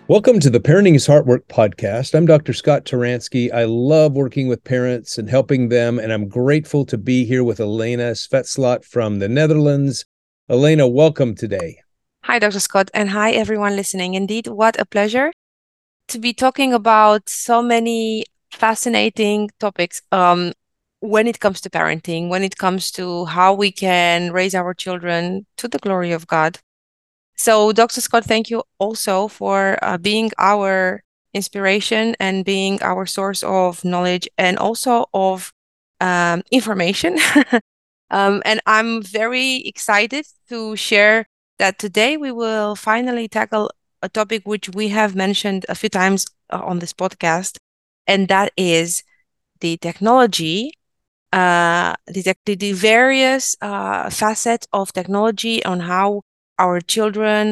Welcome to the Parenting is Hard Work podcast. I'm Dr. Scott Turansky. I love working with parents and helping them, and I'm grateful to be here with Elena Svetslot from the Netherlands. Elena, welcome today. Hi, Dr. Scott, and hi, everyone listening. Indeed, what a pleasure to be talking about so many fascinating topics when it comes to parenting, when it comes to how we can raise our children to the glory of God. So, Dr. Scott, thank you also for being our inspiration and being our source of knowledge and also of information. And I'm very excited to share that today we will finally tackle a topic which we have mentioned a few times on this podcast, and that is the technology, the various facets of technology on how our children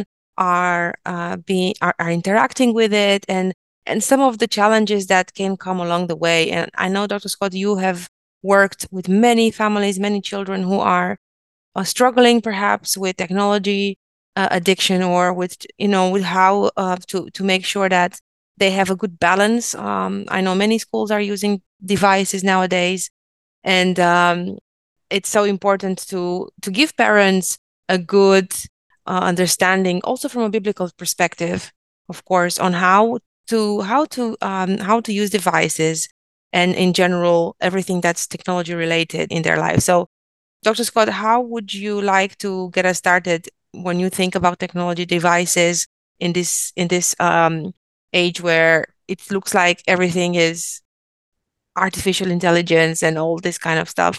are interacting with it, and some of the challenges that can come along the way. And I know, Dr. Scott, you have worked with many families, many children who are struggling perhaps with technology addiction, or with how to make sure that they have a good balance. I know many schools are using devices nowadays, and it's so important to give parents a good understanding, also from a biblical perspective, of course, on how to use devices, and in general everything that's technology related in their life. So, Dr. Scott, how would you like to get us started when you think about technology devices in this age where it looks like everything is artificial intelligence and all this kind of stuff?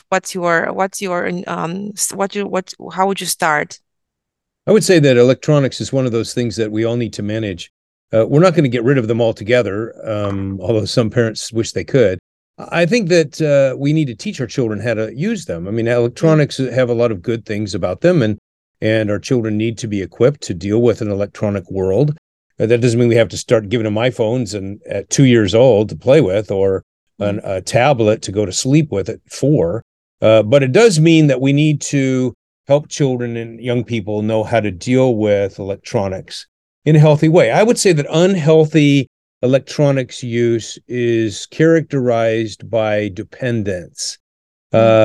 How would you start? I would say that electronics is one of those things that we all need to manage. We're not going to get rid of them altogether, although some parents wish they could. I think that we need to teach our children how to use them. I mean, Mm, electronics have a lot of good things about them, and our children need to be equipped to deal with an electronic world. That doesn't mean we have to start giving them iPhones and at 2 years old to play with, or mm, a tablet to go to sleep with at 4. But it does mean that we need to help children and young people know how to deal with electronics in a healthy way. I would say that unhealthy electronics use is characterized by dependence. mm,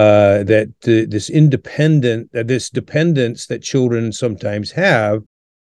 This dependence that children sometimes have,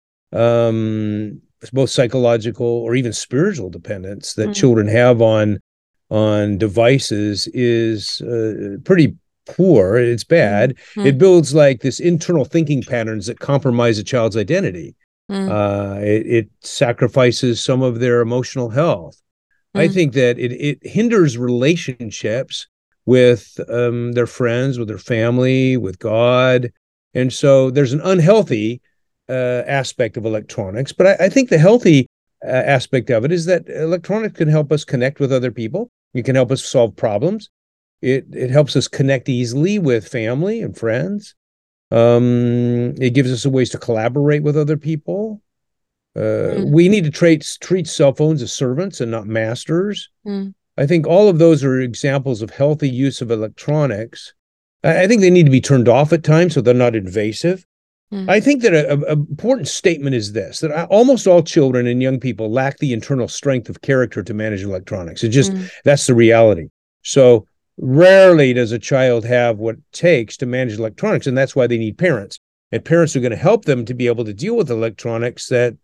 both psychological or even spiritual dependence that mm, children have on devices, is pretty poor. It's mm, bad. mm, It builds like this internal thinking patterns that compromise a child's identity. mm, It sacrifices some of their emotional health. I mm, think that it hinders relationships with their friends, with their family, with God. And so there's an unhealthy aspect of electronics. But I think the healthy aspect of it is that electronics can help us connect with other people. It can help us solve problems. It helps us connect easily with family and friends. It gives us ways to collaborate with other people. mm, We need to treat cell phones as servants and not masters. mm, I think all of those are examples of healthy use of electronics. I think they need to be turned off at times so they're not invasive. mm, I think that an important statement is this: that almost all children and young people lack the internal strength of character to manage electronics. mm, That's the reality. So rarely does a child have what it takes to manage electronics, and that's why they need parents. And parents are going to help them to be able to deal with electronics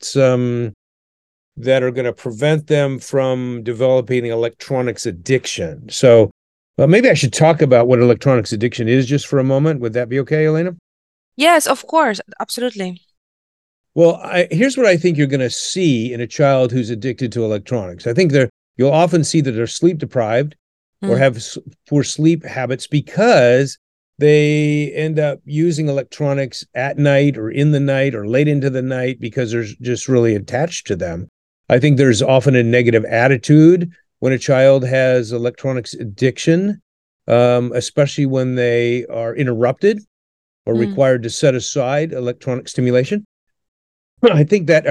that are going to prevent them from developing electronics addiction. So maybe I should talk about what electronics addiction is just for a moment. Would that be okay, Elena? yes, of course, absolutely. Well, here's what I think you're going to see in a child who's addicted to electronics. I think you'll often see that they're sleep deprived or Mm, have poor sleep habits because they end up using electronics at night or in the night or late into the night because they're just really attached to them. I think there's often a negative attitude when a child has electronics addiction, especially when they are interrupted or mm, required to set aside electronic stimulation. I think that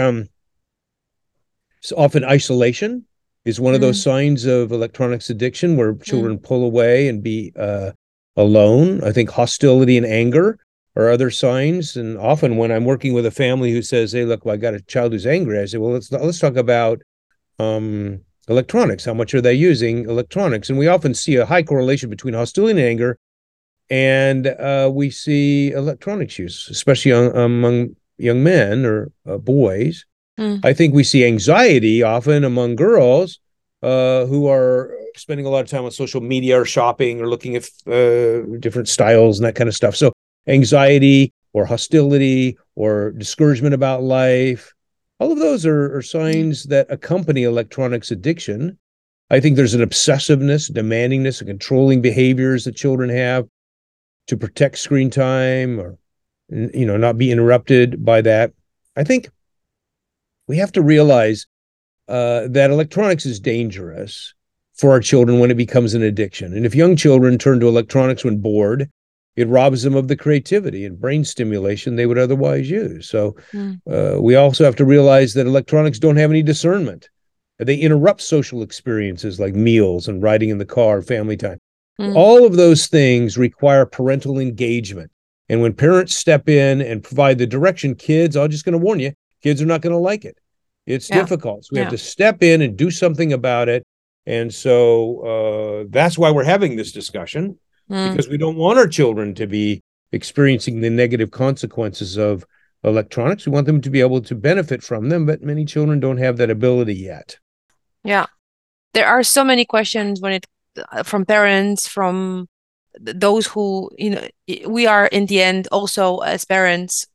often isolation is one of those mm, signs of electronics addiction where mm, children pull away and be alone. I think hostility and anger are other signs. And often when I'm working with a family who says, hey, look, well, I got a child who's angry, I say, well, let's talk about electronics. How much are they using electronics? And we often see a high correlation between hostility and anger, and we see electronics use, especially among young men or boys. I think we see anxiety often among girls who are spending a lot of time on social media or shopping or looking at different styles and that kind of stuff. So anxiety or hostility or discouragement about life, all of those are signs that accompany electronics addiction. I think there's an obsessiveness, demandingness, and controlling behaviors that children have to protect screen time or, not be interrupted by that. I think we have to realize that electronics is dangerous for our children when it becomes an addiction. And if young children turn to electronics when bored, it robs them of the creativity and brain stimulation they would otherwise use. So we also have to realize that electronics don't have any discernment. They interrupt social experiences like meals and riding in the car, family time. All of those things require parental engagement. And when parents step in and provide the direction, kids, I'm just going to warn you, kids are not going to like it. It's difficult. So we have to step in and do something about it. And so that's why we're having this discussion, because we don't want our children to be experiencing the negative consequences of electronics. We want them to be able to benefit from them, but many children don't have that ability yet. Yeah. There are so many questions from parents, from those who, we are in the end also as parents,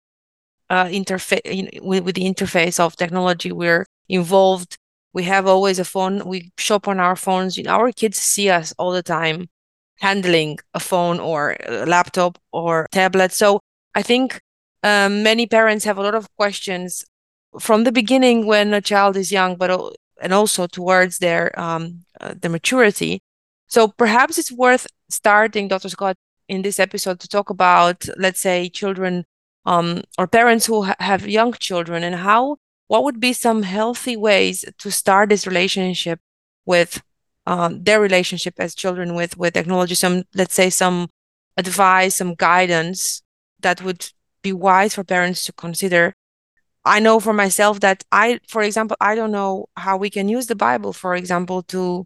interface with the interface of technology. We're involved. We have always a phone. We shop on our phones. Our kids see us all the time handling a phone or a laptop or tablet. So I think many parents have a lot of questions from the beginning when a child is young, and also towards their maturity. So perhaps it's worth starting, Dr. Scott, in this episode to talk about, let's say, children or parents who have young children, and what would be some healthy ways to start this relationship with their relationship as children with technology. Let's say some advice, some guidance that would be wise for parents to consider. I know for myself that for example, I don't know how we can use the Bible, for example, to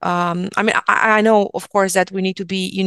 I know, of course, that we need to be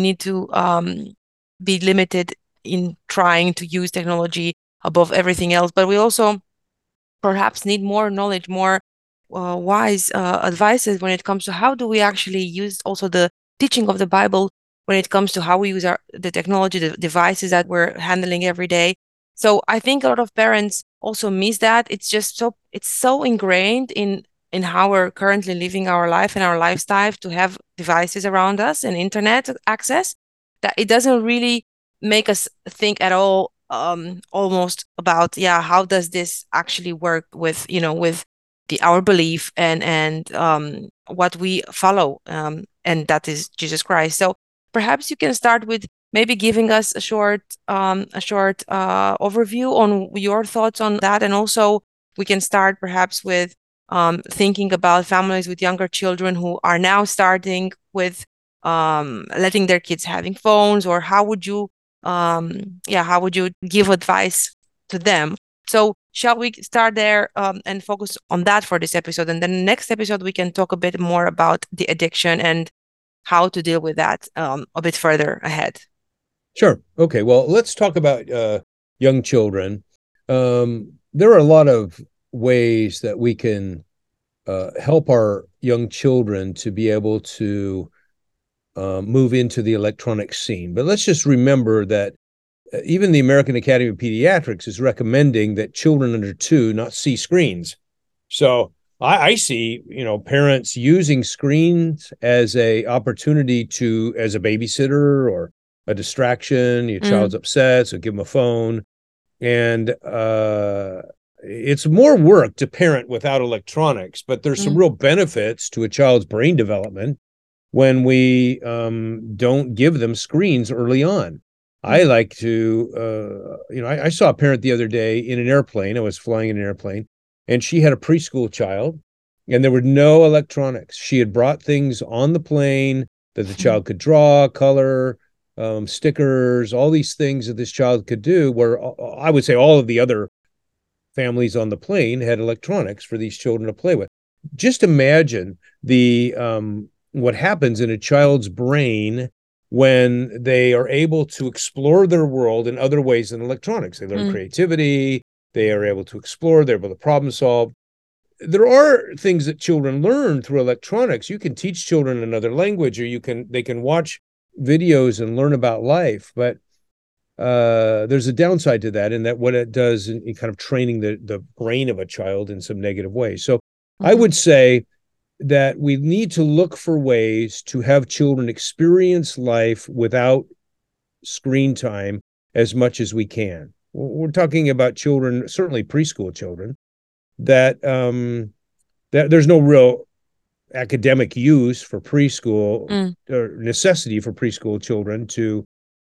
be limited in trying to use technology above everything else, but we also perhaps need more knowledge, more wise advices when it comes to how do we actually use also the teaching of the Bible when it comes to how we use the technology, the devices that we're handling every day. So I think a lot of parents also miss that. It's so ingrained in how we're currently living our life and our lifestyle to have devices around us and internet access, that it doesn't really make us think at all almost about how does this actually work with our belief and what we follow, and that is Jesus Christ. So perhaps you can start with maybe giving us a short overview on your thoughts on that, and also we can start perhaps with thinking about families with younger children who are now starting with letting their kids having phones, or how would you give advice to them? So shall we start there and focus on that for this episode, and then next episode we can talk a bit more about the addiction and how to deal with that a bit further ahead. Sure. Okay. Well, let's talk about young children. There are a lot of ways that we can help our young children to be able to move into the electronic scene. But let's just remember that even the American Academy of Pediatrics is recommending that children under 2 not see screens. So I see, parents using screens as a opportunity as a babysitter or a distraction. Your child's upset, so give them a phone. And it's more work to parent without electronics, but there's some real benefits to a child's brain development when we don't give them screens early on. I like to, I saw a parent the other day in an airplane. I was flying in an airplane, and she had a preschool child, and there were no electronics. She had brought things on the plane that the child could draw, color, stickers, all these things that this child could do, where I would say all of the other families on the plane had electronics for these children to play with. Just imagine the what happens in a child's brain when they are able to explore their world in other ways than electronics. They learn creativity, they are able to explore, they're able to problem solve. There are things that children learn through electronics. You can teach children another language, or they can watch videos and learn about life, but there's a downside to that, in that what it does in kind of training the brain of a child in some negative way. So I would say that we need to look for ways to have children experience life without screen time as much as we can. We're talking about children, certainly preschool children, that there's no real academic use for preschool or necessity for preschool children to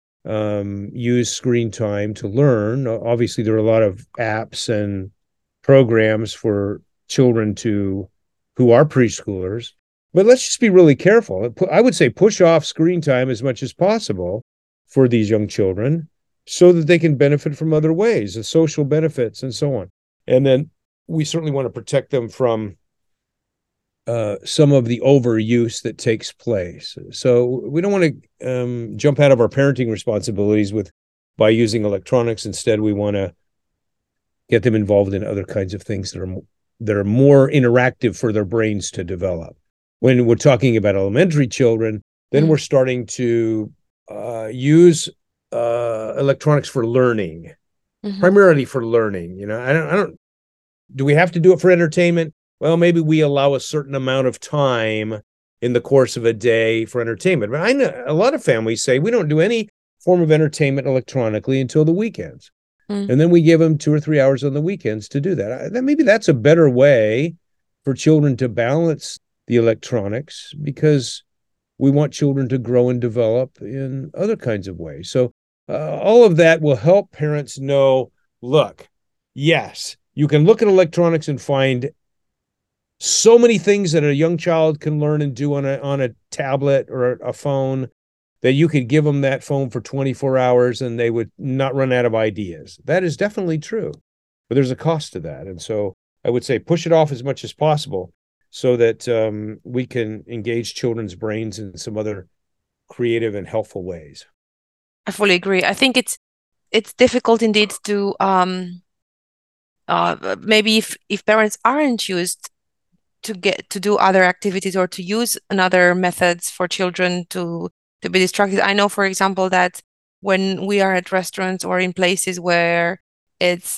use screen time to learn. Obviously, there are a lot of apps and programs for children who are preschoolers, but let's just be really careful. I would say push off screen time as much as possible for these young children so that they can benefit from other ways, the social benefits and so on. And then we certainly want to protect them from some of the overuse that takes place. So we don't want to jump out of our parenting responsibilities by using electronics. Instead, we want to get them involved in other kinds of things that are more interactive for their brains to develop. When we're talking about elementary children, then we're starting to use electronics for learning, primarily for learning. You know, I don't. Do we have to do it for entertainment? Well, maybe we allow a certain amount of time in the course of a day for entertainment. But I know a lot of families say we don't do any form of entertainment electronically until the weekends. And then we give them 2 or 3 hours on the weekends to do that. Maybe that's a better way for children to balance the electronics, because we want children to grow and develop in other kinds of ways. So all of that will help parents know, look, yes, you can look at electronics and find so many things that a young child can learn and do on a tablet or a phone, that you could give them that phone for 24 hours and they would not run out of ideas. That is definitely true, but there's a cost to that. And so I would say push it off as much as possible so that we can engage children's brains in some other creative and helpful ways. I fully agree. I think it's difficult indeed to maybe if parents aren't used to get to do other activities or to use another methods for children to be distracted. I know, for example, that when we are at restaurants or in places where it's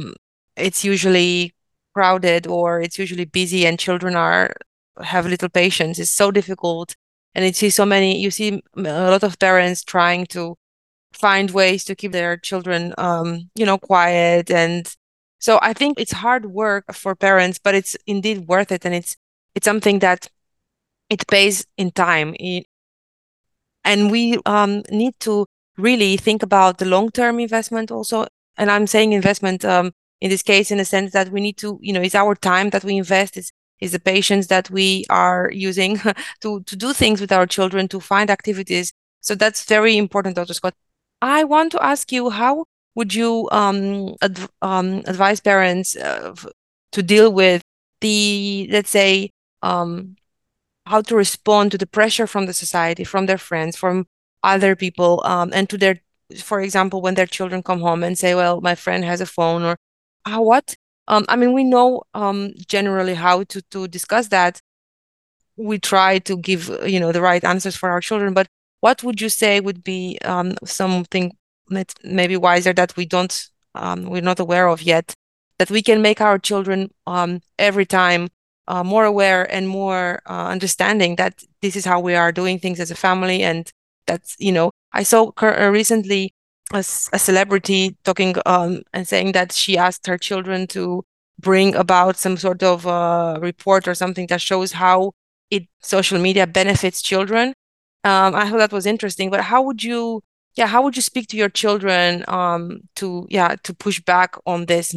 usually crowded or it's usually busy and children have little patience, it's so difficult. And you see a lot of parents trying to find ways to keep their children quiet. And so I think it's hard work for parents, but it's indeed worth it, and it's something that it pays in time. And we need to really think about the long-term investment also. And I'm saying investment in this case in the sense that we need to, it's our time that we invest, is the patience that we are using to do things with our children, to find activities. So that's very important, Dr. Scott. I want to ask you, how would you advise parents to deal with let's say, how to respond to the pressure from the society, from their friends, from other people, and for example, when their children come home and say, well, my friend has a phone, or what? I mean, we know generally how to discuss that. We try to give, the right answers for our children, but what would you say would be something that maybe wiser that we're not aware of yet, that we can make our children every time more aware and more understanding that this is how we are doing things as a family? And that's, I saw recently a celebrity talking and saying that she asked her children to bring about some sort of report or something that shows how social media benefits children. I thought that was interesting. But how would you speak to your children to push back on this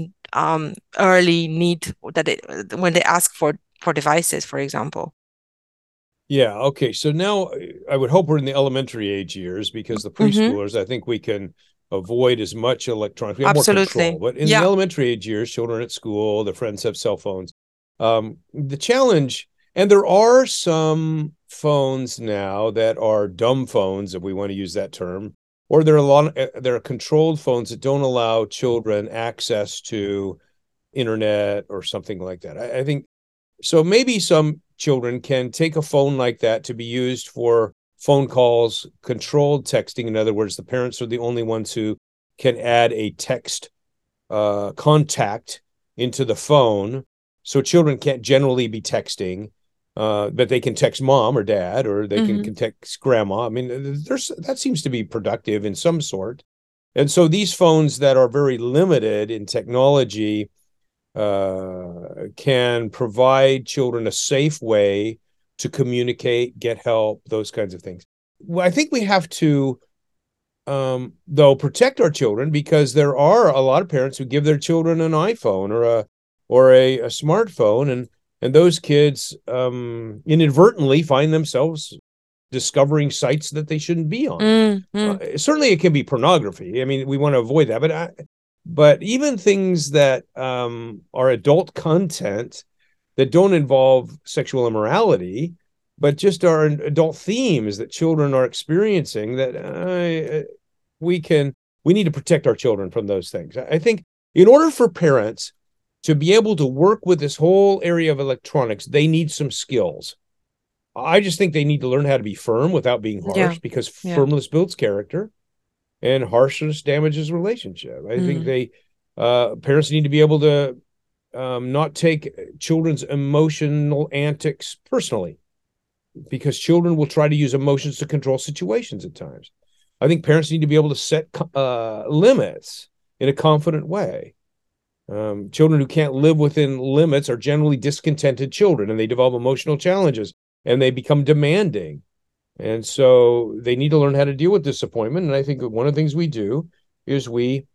early need when they ask for devices, for example? Yeah. Okay. So now I would hope we're in the elementary age years, because the Mm-hmm. preschoolers, I think we can avoid as much electronics. We have more control. Absolutely. But in the Yeah. elementary age years, children at school, their friends have cell phones. The challenge, and there are some phones now that are dumb phones, if we want to use that term, or there are controlled phones that don't allow children access to internet or something like that. I think so. Maybe some children can take a phone like that to be used for phone calls, controlled texting. In other words, the parents are the only ones who can add a text contact into the phone. So children can't generally be texting, but they can text mom or dad, or they Mm-hmm. can text grandma. I mean, that seems to be productive in some sort. And so these phones that are very limited in technology can provide children a safe way to communicate, get help, those kinds of things. Well, I think we have to, though, protect our children, because there are a lot of parents who give their children an iPhone or a smartphone, and those kids inadvertently find themselves discovering sites that they shouldn't be on. Mm-hmm. Certainly, it can be pornography. I mean, we want to avoid that, but even things that are adult content that don't involve sexual immorality, but just are adult themes that children are experiencing, that we can we need to protect our children from those things. I think in order for parents to be able to work with this whole area of electronics, they need some skills. I just think they need to learn how to be firm without being Yeah. harsh, because Yeah. firmness builds character and harshness damages relationship. I think Mm. they parents need to be able to not take children's emotional antics personally, because children will try to use emotions to control situations at times. I think parents need to be able to set limits in a confident way. Children who can't live within limits are generally discontented children, and they develop emotional challenges, and they become demanding. And so they need to learn how to deal with disappointment. And I think one of the things we do is we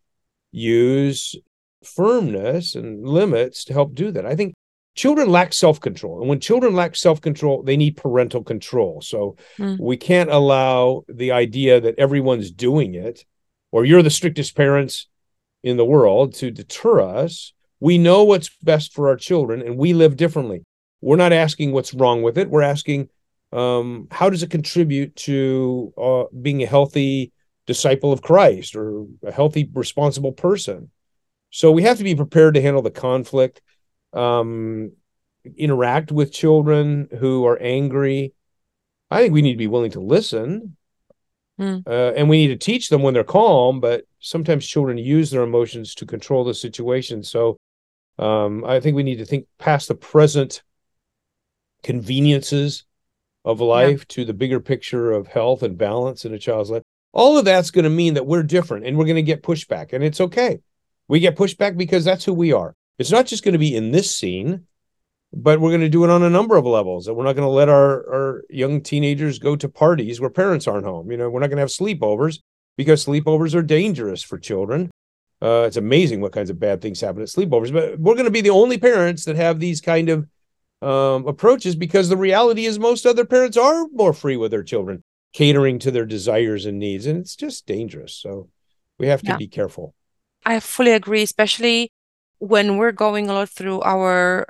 use firmness and limits to help do that. I think children lack self-control. And when children lack self-control, they need parental control. So Mm. we can't allow the idea that everyone's doing it, or you're the strictest parents in the world, to deter us. We know what's best for our children, and we live differently. We're not asking what's wrong with it. We're asking, how does it contribute to being a healthy disciple of Christ, or a healthy, responsible person? So we have to be prepared to handle the conflict, um, interact with children who are angry. I think we need to be willing to listen, Mm. and we need to teach them when they're calm, but sometimes children use their emotions to control the situation. So I think we need to think past the present conveniences of Yeah. life to the bigger picture of health and balance in a child's life. All of that's going to mean that we're different, and we're going to get pushback, and it's okay. We get pushback because that's who we are. It's not just going to be in this scene, but we're going to do it on a number of levels. And we're not going to let our young teenagers go to parties where parents aren't home. You know, we're not going to have sleepovers, because sleepovers are dangerous for children. It's amazing what kinds of bad things happen at sleepovers, but we're going to be the only parents that have these kind of approaches, because the reality is most other parents are more free with their children, catering to their desires and needs, and it's just dangerous. So we have to Yeah. be careful. I fully agree, especially when we're going a lot through our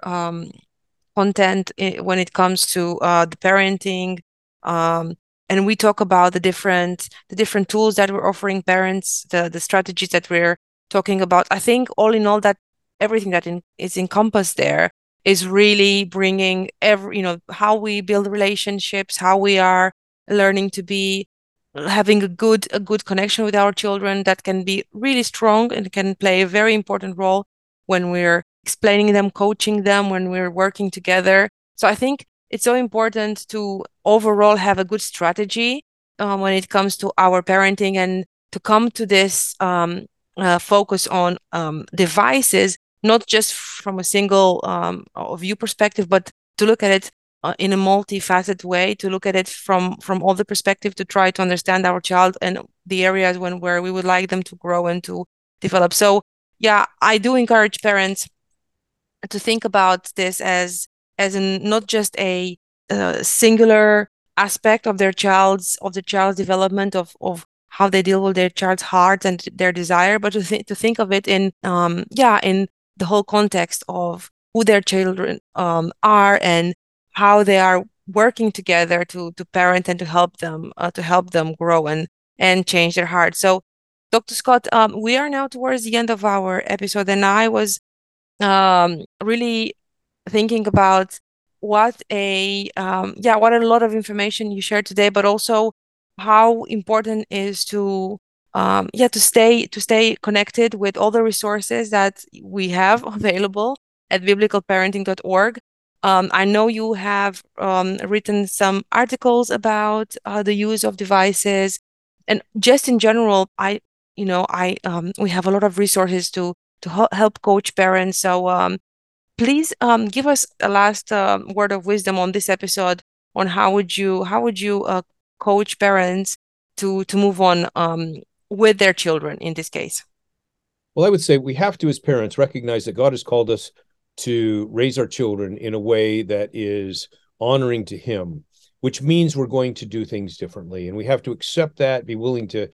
content when it comes to the parenting, um, and we talk about the different tools that we're offering parents, the strategies that we're talking about. I think all in all, that everything that is encompassed there is really bringing how we build relationships, how we are learning to be having a good connection with our children that can be really strong and can play a very important role when we're explaining them, coaching them, when we're working together. So I think it's so important to overall have a good strategy when it comes to our parenting, and to come to this focus on devices, not just from a single view perspective, but to look at it in a multifaceted way, to look at it from all the perspective, to try to understand our child and the areas where we would like them to grow and to develop. So yeah, I do encourage parents to think about this as not just a singular aspect of the child's development, of how they deal with their child's heart and their desire, but to think of it in in the whole context of who their children are and how they are working together to parent and to help them grow and change their heart. So, Dr. Scott, we are now towards the end of our episode, and I was really thinking about what a lot of information you shared today, but also how important is to stay connected with all the resources that we have available at biblicalparenting.org. I know you have written some articles about the use of devices, and just in general, we have a lot of resources to help coach parents. So please give us a last word of wisdom on this episode on how would you coach parents to move on with their children in this case. Well, I would say we have to, as parents, recognize that God has called us to raise our children in a way that is honoring to Him, which means we're going to do things differently. And we have to accept that, be willing to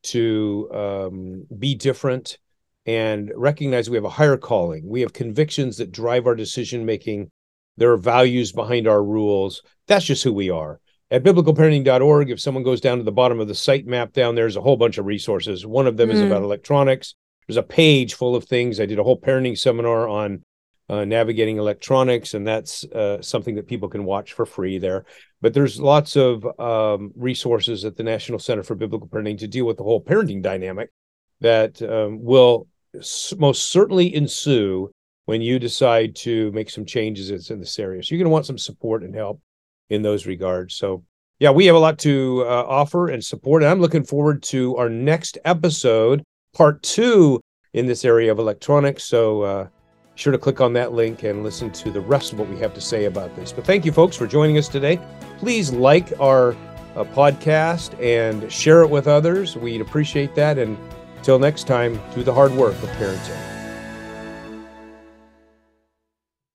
be different, and recognize we have a higher calling. We have convictions that drive our decision-making. There are values behind our rules. That's just who we are. At biblicalparenting.org, if someone goes down to the bottom of the site map down there's a whole bunch of resources. One of them is about electronics. There's a page full of things. I did a whole parenting seminar on navigating electronics, and that's something that people can watch for free there. But there's lots of resources at the National Center for Biblical Parenting to deal with the whole parenting dynamic that will most certainly ensue when you decide to make some changes in this area. So you're going to want some support and help in those regards. So yeah, we have a lot to offer and support. And I'm looking forward to our next episode, part 2 in this area of electronics. So be sure to click on that link and listen to the rest of what we have to say about this. But thank you, folks, for joining us today. Please like our podcast and share it with others. We'd appreciate that. And until next time, do the hard work of parenting.